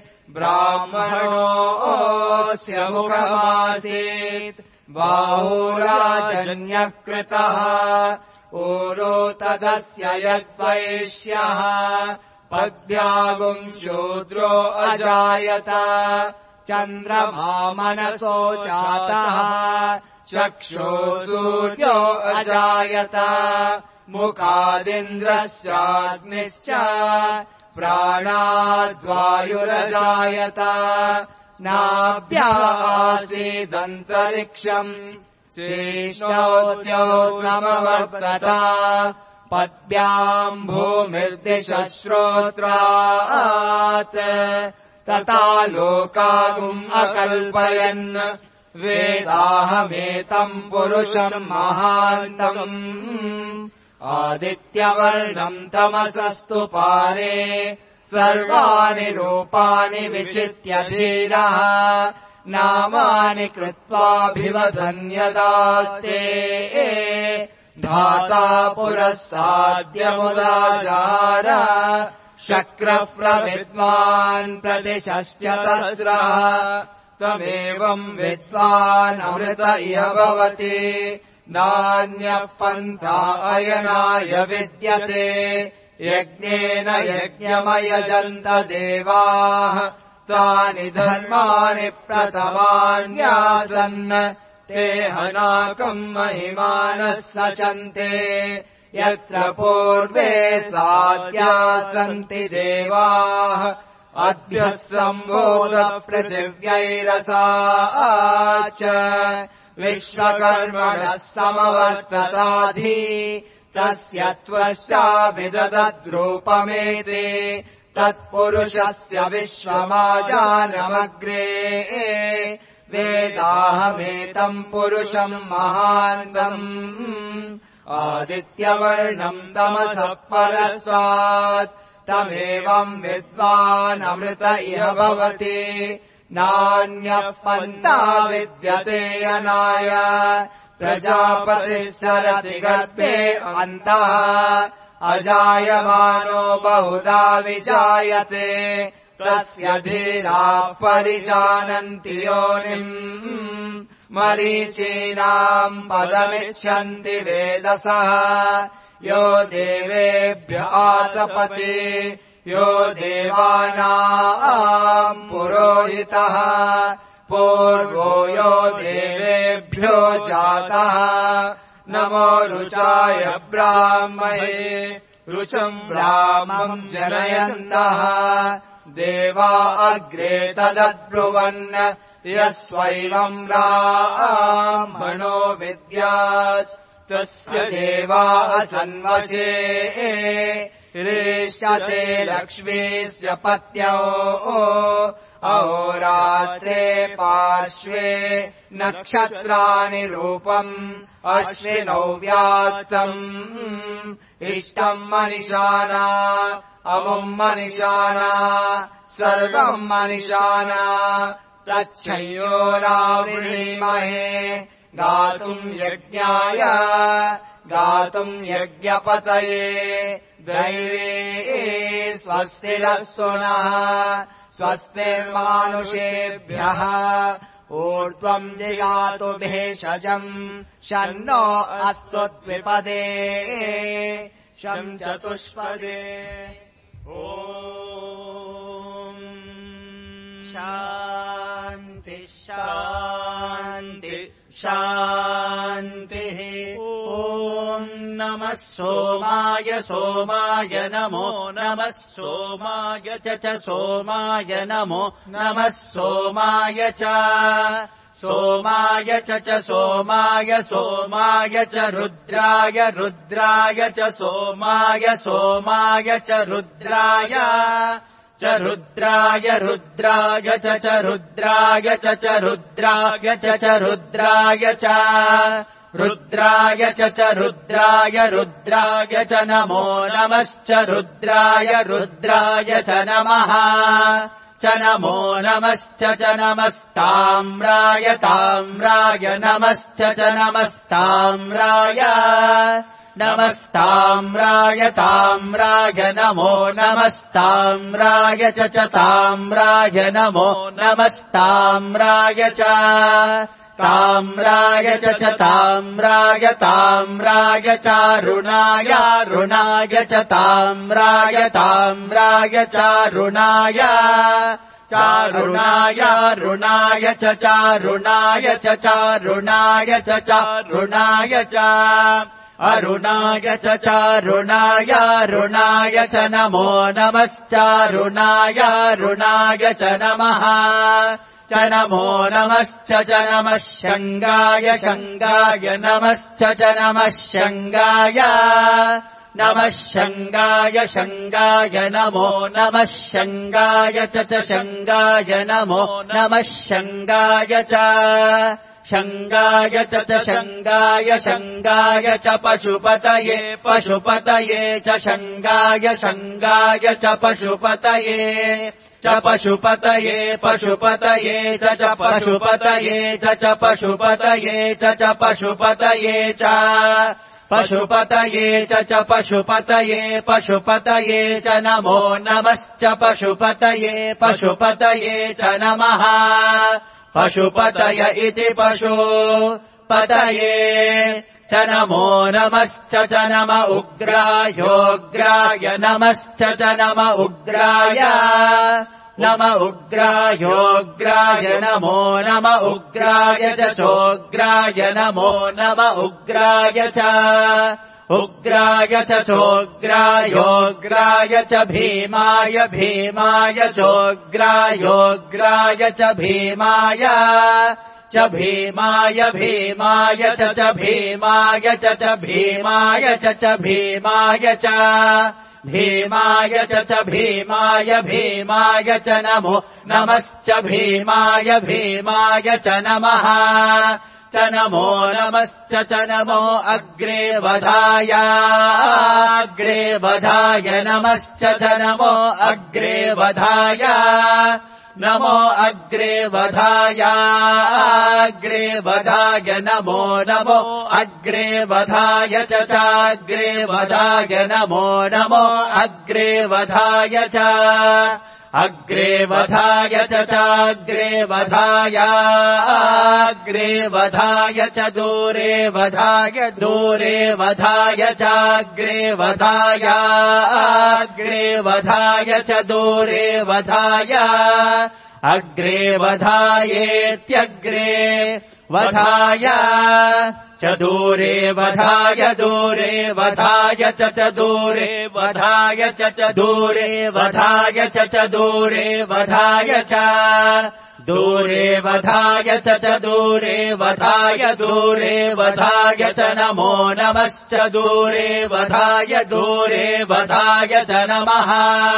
ब्राह्मणोऽस्य मुखमासीत् बाहुराजन्यकृतः ऊरो तदस्य यद्वैश्यः पद्भ्यागुम् शूद्रो अजायत चन्द्रमा मनसो जातः चक्षो सूर्यो अजायत मुखादिन्द्रश्चाग्निश्च प्राणाद्वायुरजायत नाभ्या आसीदन्तरिक्षम् शेषोद्यो समवर्तत पद्भ्याम् भूमिर्दिशश्रोत्रात् तथा लोकागुम् अकल्पयन् वेदाहमेतम् पुरुषम् महान्तम् आदित्यवर्णम् तमसस्तु पारे सर्वाणि रूपाणि विचित्य धीरः नामानि कृत्वाभिवदन्यदास्ते धाता पुरः साध्यमुदाचार शक्रः प्रविद्वान् प्रतिशश्च तस्रः तमेवम् विद्वान् अमृत इह भवति नान्यः पन्था अयनाय विद्यते यज्ञेन यज्ञमयजन्त देवाः तानि धर्माणि प्रथमान्यासन् ते हनाकम् महिमानः सचन्ते यत्र पूर्वे साध्यासन्ति देवाः अद्भ्यः सम्भोध पृथिव्यैरसा च विश्वकर्मणः समवर्तताधि तस्य त्वश्चाभिदधद्रूपमेति तत्पुरुषस्य विश्वमाजानमग्रे वेदाहमेतम् पुरुषम् महान्तम् आदित्यवर्णम् तमसः परस्वात् तमेवम् विद्वान् अमृत इह भवति नान्यः पन्था विद्यते अनाय प्रजापतिः सरति गर्भे अन्तः अजायमानो बहुधा विजायते तस्य धीराः परिजानन्ति योनिम् मरीचीनाम् पदमिच्छन्ति वेदसः यो देवेभ्य आतपति यो देवानाम् पुरोहितः पूर्वो यो देवेभ्यो जातः नमो रुचाय ब्राह्मणे रुचम् ब्राह्मम् जनयन्तः देवा अग्रे तदब्रुवन् यस्वैवम् ब्राह्मणो विद्यात् तस्य देवा असन्वशे रेष्यते लक्ष्मीस्य पत्यो अहोरात्रे पार्श्वे नक्षत्राणि रूपम् अश्विनौ व्यात्तम् इष्टम् मनिषाना अमुम् मनिषाना सर्वम् मनिषाना तच्छयोरावृणीमहे गातुम् यज्ञाय गातुम् यज्ञपतये दैवे स्वस्तिरस्तु नः स्वस्तिर्मानुषेभ्यः ऊर्ध्वम् जिगातु भेषजम् शन्नो अस्तु द्विपदे शम् चतुष्पदे ॐ शान्ति शान्ति शान्तिः ॐ नमः सोमाय सोमाय नमो नमः सोमाय च च सोमाय नमो नमः सोमाय च सोमाय च च सोमाय सोमाय च रुद्राय रुद्राय च सोमाय सोमाय च रुद्राय च रुद्राय रुद्राय च च रुद्राय च च रुद्राय च च रुद्राय च रुद्राय च च रुद्राय रुद्राय च नमो नमश्च रुद्राय रुद्राय च नमः च नमो नमश्च च नमस्ताम्राय ताम्राय नमश्च च नमस्ताम्राय नमस्ताम्राय ताम्राय नमो नमस्ताम्राय च च ताम्राय नमो नमस्ताम्राय च ताम्राय च च ताम्राय ताम्राय चारुणाय रुणाय च ताम्राय ताम्राय चारुणाय चारुणाय रुणाय च चारुणाय च चारुणाय च चारुणाय च अरुणाय च चारुणाय रुणाय च नमो नमश्चारुणाय रुणाय च नमः च नमो नमश्च च नमः शङ्गाय शङ्गाय नमश्च च नमः शङ्गाय नमः शङ्गाय शङ्गाय नमो नमः शङ्गाय च च शङ्गाय नमो नमः शङ्गाय च शङ्गाय च च शङ्गाय शङ्गाय च पशुपतये पशुपतये च शङ्गाय शङ्गाय च पशुपतये च पशुपतये पशुपतये च च पशुपतये च च पशुपतये च च पशुपतये च पशुपतये च च पशुपतये पशुपतये च नमो नमश्च पशुपतये पशुपतये च नमः पशुपतय इति पशुपतये च नमो नमश्च च नम उग्रायोग्राय नमश्च च नम उग्राय नम उग्रायोग्राय नमो नम उग्राय च चोग्राय नमो नम उग्राय च उग्राय च चोग्रायोग्राय च भीमाय भीमाय चोग्रायोग्राय च भीमाय च भीमाय भीमाय च च भीमाय च च भीमाय च च भीमाय च भीमाय च च भीमाय भीमाय च नमो नमश्च भीमाय भीमाय च नमः च नमो नमश्च च नमो अग्रे वधाय अग्रे वधाय नमश्च च नमो अग्रे वधाय नमो अग्रे वधाय अग्रे वधाय नमो नमो अग्रे वधाय च चाग्रे वधाय नमो नमो अग्रे वधाय च अग्रे वधाय च चाग्रे वधाय अग्रे वधाय च दूरे वधाय दूरे वधाय चाग्रे वधाय अग्रे वधाय च दूरे वधाय अग्रे वधायेत्यग्रे वधाय च दूरे वधाय दूरे वधाय च च दूरे वधाय च च दूरे वधाय च च दूरे वधाय च दूरे वधाय च च दूरे वधाय दूरे वधाय च नमो नमश्च दूरे वधाय दूरे वधाय च नमः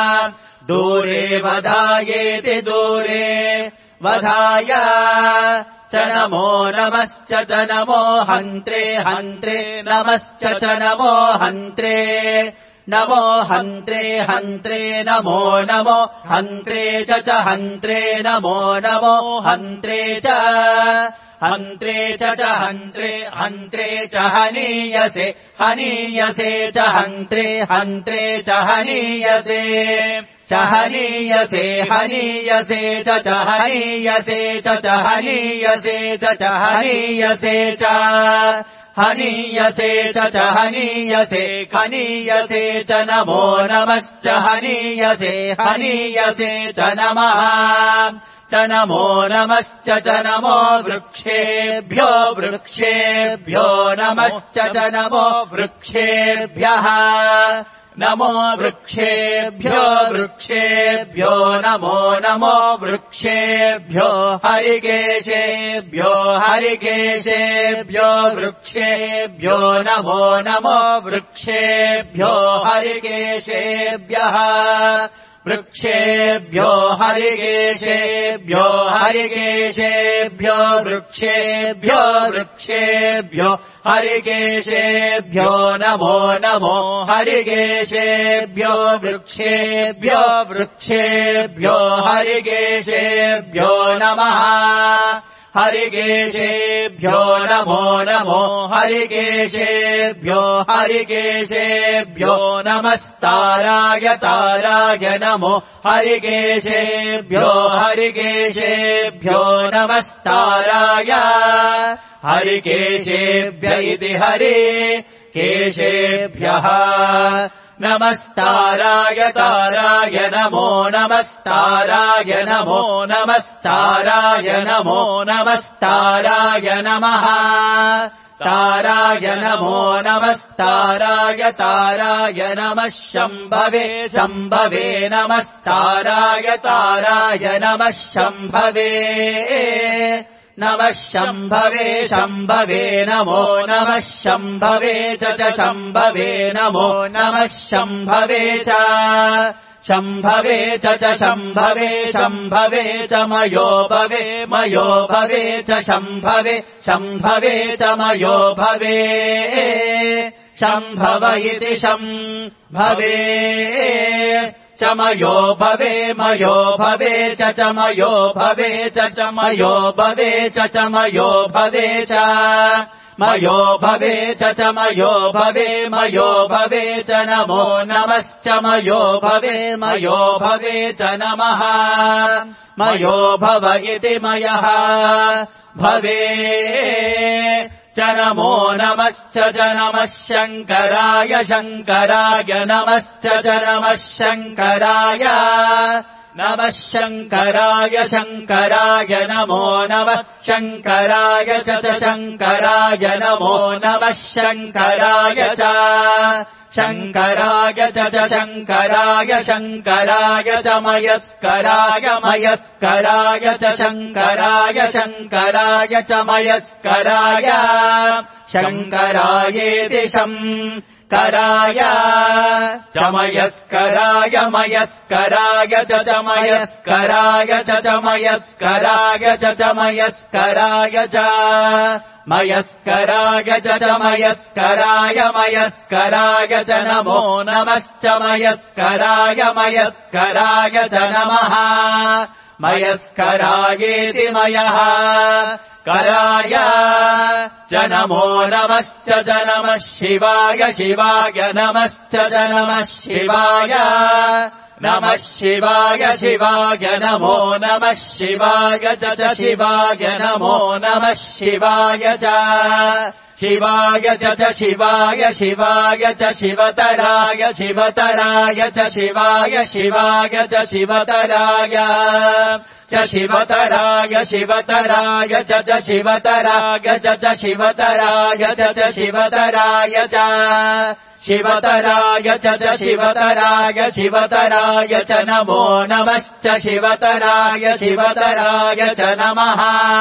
दूरे वधायेति दूरे वधाय च नमो नमश्च च नमो हन्त्रे हन्त्रे नमश्च च नमो हन्त्रे नमो हन्त्रे हन्त्रे नमो नमो हन्त्रे च च हन्त्रे नमो नमो हन्त्रे च हन्त्रे च च हन्त्रे हन्त्रे च हनीयसे हनीयसे च हन्त्रे हन्त्रे च हनीयसे च हनीयसे हनीयसे च च हनीयसे च च हनीयसे च च हनीयसे च हनीयसे च च हनीयसे हनीयसे च नमो नमश्च हनीयसे हनीयसे च नमः च नमो नमश्च च नमो वृक्षेभ्यो वृक्षेभ्यो नमश्च च नमो वृक्षेभ्यः नमो वृक्षेभ्यो वृक्षेभ्यो नमो नमो वृक्षेभ्यो हरिकेशेभ्यो हरिकेशेभ्यो वृक्षेभ्यो नमो नमो वृक्षेभ्यो हरिकेशेभ्यः वृक्षेभ्यो हरिकेशेभ्यो हरिकेशेभ्यो वृक्षेभ्यो वृक्षेभ्यो हरिकेशेभ्यो नमो नमो हरिकेशेभ्यो वृक्षेभ्यो वृक्षेभ्यो हरिकेशेभ्यो नमः हरिकेशेभ्यो नमो नमो हरिकेशेभ्यो हरिकेशेभ्यो नमस्ताराय ताराय नमो हरिकेशेभ्यो हरिकेशेभ्यो नमस्ताराय हरिकेशेभ्य इति हरि केशेभ्यः नमस्ताराय ताराय नमो नमस्ताराय नमो नमस्ताराय नमो नमस्ताराय नमः ताराय नमो नमस्ताराय ताराय नमः शम्भवे शम्भवे नमस्ताराय ताराय नमः शम्भवे नमः शम्भवे शम्भवे नमो नमः शम्भवे च च शम्भवे नमो नमः शम्भवे च शम्भवे च च शम्भवे शम्भवे च मयो भवे मयो भवे च शम्भवे शम्भवे च मयो भवे शम्भव इति शम्भवे च मयो भवे मयो भवे च च मयो भवे च च मयो भवे च च मयो भवे च मयो भवे च च मयो भवे मयो भवे च नमो नमश्च मयो भवे मयो भवे च नमः मयो भव इति मयः भवे च नमो नमश्च च नमः शङ्कराय शङ्कराय नमश्च च नमः शङ्कराय नमः शङ्कराय शङ्कराय नमो नमः शङ्कराय च च शङ्कराय नमो नमः शङ्कराय च शङ्कराय च च शङ्कराय शङ्कराय च मयस्कराय मयस्कराय च शङ्कराय शङ्कराय च मयस्कराय शङ्करायेति शङ्कराय च मयस्कराय मयस्कराय च च मयस्कराय च च मयस्कराय च च मयस्कराय च मयस्कराय च च मयस्कराय मयस्कराय च नमो नमश्च मयस्कराय मयस्कराय च नमः मयस्करायेति मयः कराय च नमो नमश्च च नमः शिवाय शिवाय नमश्च च नमः शिवाय नमः शिवाय शिवाय नमो नमः शिवाय च च शिवाय नमो नमः शिवाय च शिवाय च च शिवाय शिवाय च शिवतराय शिवतराय च शिवाय शिवाय च शिवतराय च शिवतराय शिवतराय च च शिवतराय च च शिवतराय च च शिवतराय च शिवतराय च च शिवतराय शिवतराय च नमो नमश्च शिवतराय शिवतराय च नमः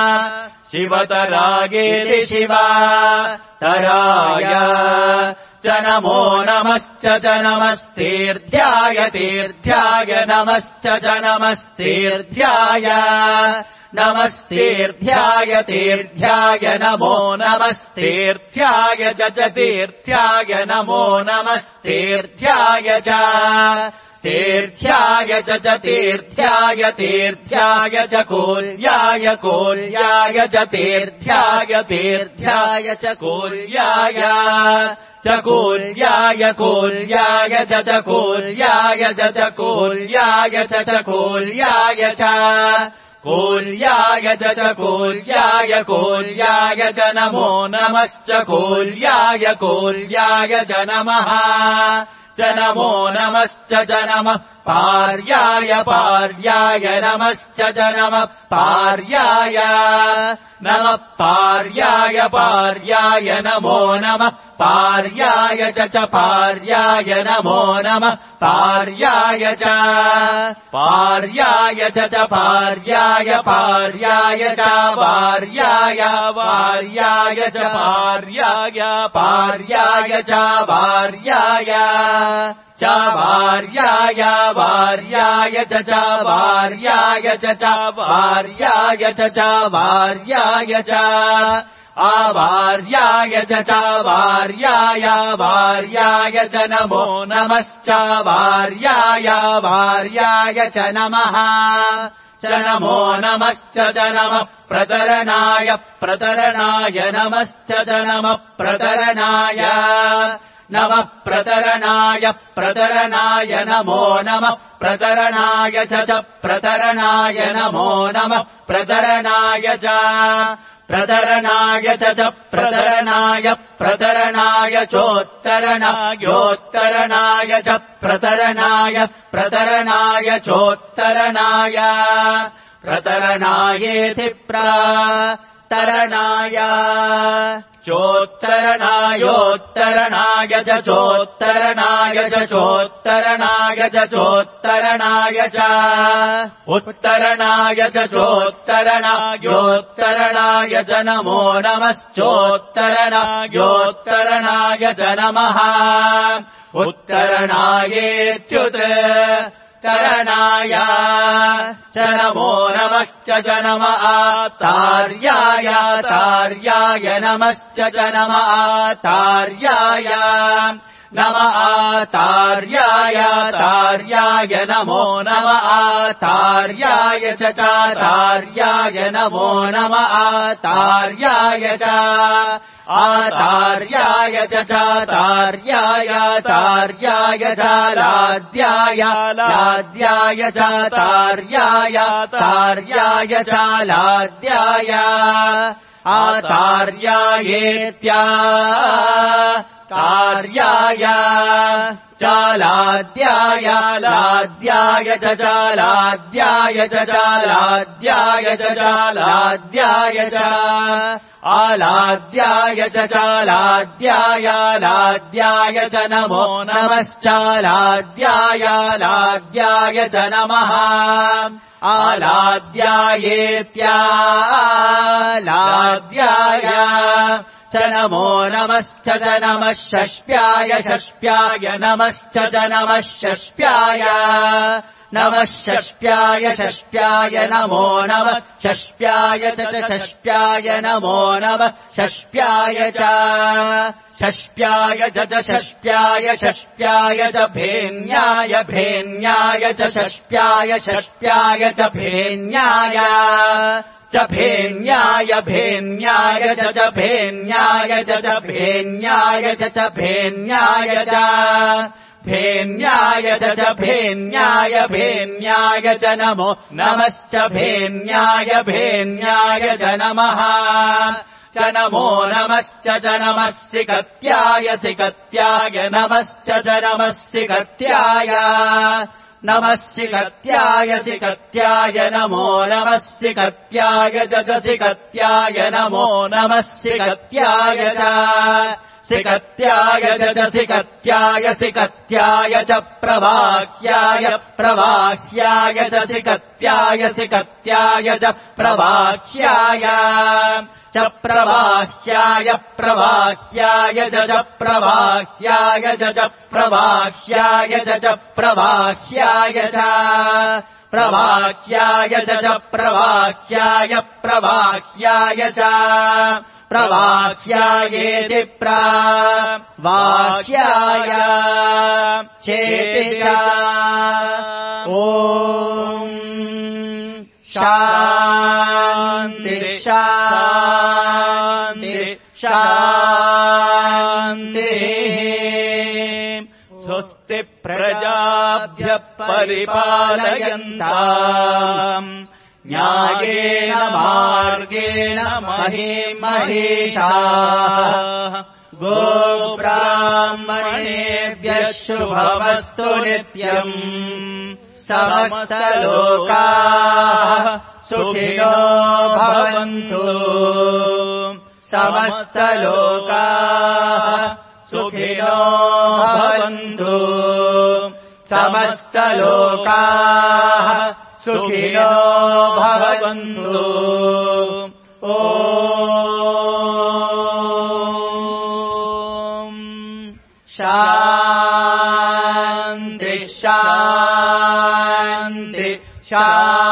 शिवतरायेति शिवतराय च नमो नमश्च च नमस्तीर्थ्याय तीर्थ्याय नमश्च च नमस्तीर्थ्याय नमस्तीर्थ्याय तीर्थ्याय नमो नमस्तीर्थ्याय च च तीर्थ्याय नमो नमस्तीर्थ्याय च तीर्थ्याय च च तीर्थ्याय तीर्थ्याय च कूल्याय कूल्याय च तीर्थ्याय तीर्थ्याय च कूल्याय च कूल्याय कूल्याय च च कूल्याय च च कूल्याय च च कूल्याय च कूल्याय च च कूल्याय कूल्याय च नमो नमश्च कूल्याय कूल्याय च नमः च नमो नमश्च च नमः पार्याय पार्याय नमश्च च नमः पार्याय नमः पार्याय पार्याय नमो नमः पार्याय च च पार्याय नमो नमः पार्याय च पार्याय च च पार्याय पार्याय च पार्याय पार्याय च पार्याय पार्याय च पार्याय च वार्याय वार्याय च च वार्याय च च वार्याय च च वार्याय च आवार्याय च च वार्याय वार्याय च नमो नमश्च वार्याय वार्याय च नमः च नमो नमश्च च नमः प्रतरणाय प्रतरणाय नमश्च च नमः प्रतरणाय नमः प्रतरणाय प्रतरणाय नमो नमः प्रतरणाय च च प्रतरणाय नमो नमः प्रतरणाय च प्रतरणाय च च प्रतरणाय प्रतरणाय चोत्तरणायोत्तरणाय च प्रतरणाय प्रतरणाय चोत्तरणाय प्रतरणायेति प्रतरणाय चोत्तरणायोत्तरणाय च चोत्तरणाय च चोत्तरणाय च चोत्तरणाय च उत्तरणाय च चोत्तरणायोत्तरणाय च नमो नमश्चोत्तरणायोत्तरणाय च नमः उत्तरणायेत्युत् तरणाय च नमो नमश्च च नमः तार्याय तार्याय नमश्च च नमः तार्याय नमः तार्याय तार्याय नमो नमः तार्याय च च तार्याय नमो नमः तार्याय च आतार्याय च च तार्याय तार्याय च लाद्याय लाद्याय च तार्याय तार्याय च लाद्याय आतार्यायेत्या तार्याय च लाद्याय लाद्याय च च लाद्याय च च लाद्याय च च लाद्याय च आलाद्याय च च लाद्याय लाद्याय च नमो नमश्च लाद्याय लाद्याय च नमः आलाद्यायेत्या लाद्याय च नमो नमश्च च नमः षष्प्याय षष्प्याय नमश्च च नमः षष्प्याय नमः षष्प्याय षष्प्याय नमो नमः षष्प्याय च च षष्प्याय नमो नमः षष्प्याय च षष्प्याय च च षष्प्याय षष्प्याय च भेन्याय भेन्याय च षष्प्याय षष्प्याय च भेन्याय च भेन्याय भेन्याय च च भेन्याय च च भेन्याय च च भेन्याय च भेन्याय च च भेन्याय भेन्याय च नमो नमश्च भेन्याय भेन्याय च नमः च नमो नमश्च च नमः सिकत्याय सिकत्याय नमश्च च नमः सिकत्याय नमः सिकत्याय सिकत्याय नमो नमः सिकत्याय च च सिकत्याय नमो नमः सिकत्याय च सिकत्याय च च सिकत्याय सिकत्याय च प्रवाह्याय प्रवाह्याय च सिकत्याय सिकत्याय च प्रवाह्याय च प्रवाह्याय प्रवाह्याय च च प्रवाह्याय च च प्रवाह्याय च च प्रवाह्याय च प्रवाह्याय च च प्रवाह्याय प्रवाह्याय च प्रवाह्यायेति प्रवाह्याय चेति च ॐ शान्ति शान्ति शान्तिः स्वस्ति प्रजाभ्यः परिपालयन्ताम् न्यायेन मार्गेण महीमहीषाः गोब्राह्मणेभ्यः शुभमस्तु नित्यम्। समस्तलोकाः सुखिनो भवन्तु समस्तलोकाः सुखिनो भवन्तु समस्तलोकाः सुखिनो भवन्तु ॐ शान्ति शान्ति शान्ति